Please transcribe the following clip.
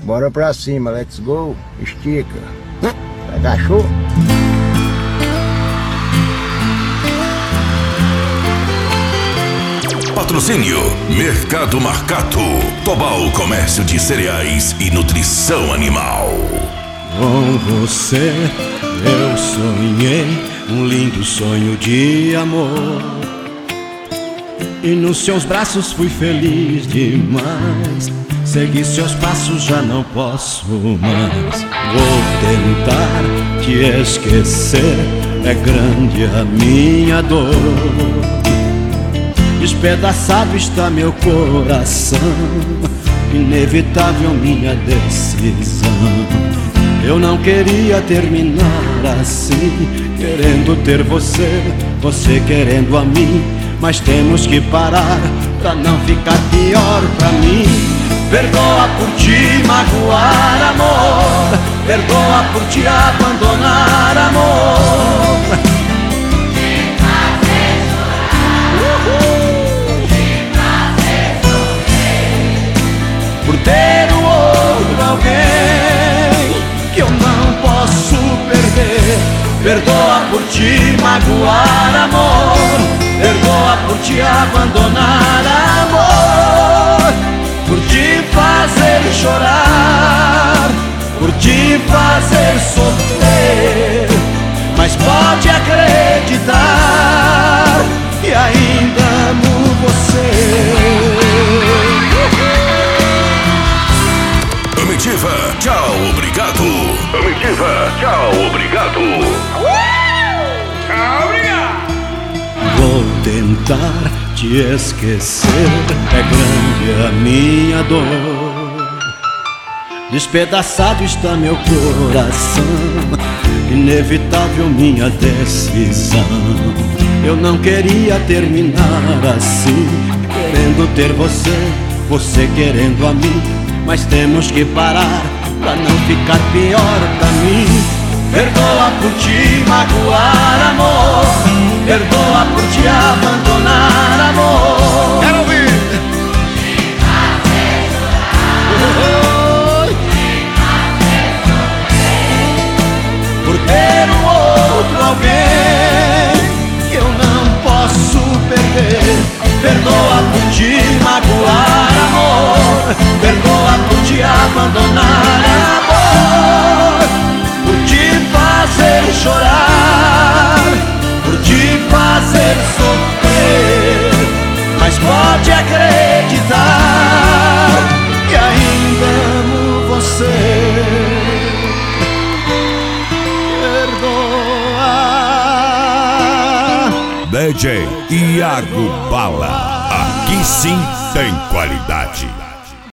Bora pra cima, let's go, estica. Agachou? Patrocínio Mercado Marcato, Tobal Comércio de Cereais e Nutrição Animal. Com você eu sonhei um lindo sonho de amor, e nos seus braços fui feliz demais. Segui seus passos, já não posso mais. Vou tentar te esquecer, é grande a minha dor. Despedaçado está meu coração, inevitável minha decisão. Eu não queria terminar assim, querendo ter você, você querendo a mim. Mas temos que parar pra não ficar pior pra mim. Perdoa por te magoar, amor. Perdoa por te abandonar, amor. Te fazer chorar, te fazer sofrer, Por ter o outro alguém que eu não posso perder. Perdoa por te magoar, amor. Perdoa por te abandonar, amor. Por te fazer chorar, por te fazer sofrer. Mas pode acreditar que ainda amo você. Comitiva, tchau, obrigado. Comitiva, tchau, obrigado. Vou tentar te esquecer, é grande a minha dor. Despedaçado está meu coração, inevitável minha decisão. Eu não queria terminar assim, querendo ter você, você querendo a mim. Mas temos que parar pra não ficar pior pra mim. Perdoa por te magoar, amor. Perdoa por te abandonar, amor. Quero ouvir. Te fazer chorar, te fazer sofrer, por ter um outro alguém que eu não posso perder. Perdoa por te magoar, amor. Perdoa por te abandonar, amor. Por te fazer chorar, por te fazer sofrer. Mas pode acreditar que ainda amo você. Perdoa. DJ Iago Bala, aqui sim tem qualidade.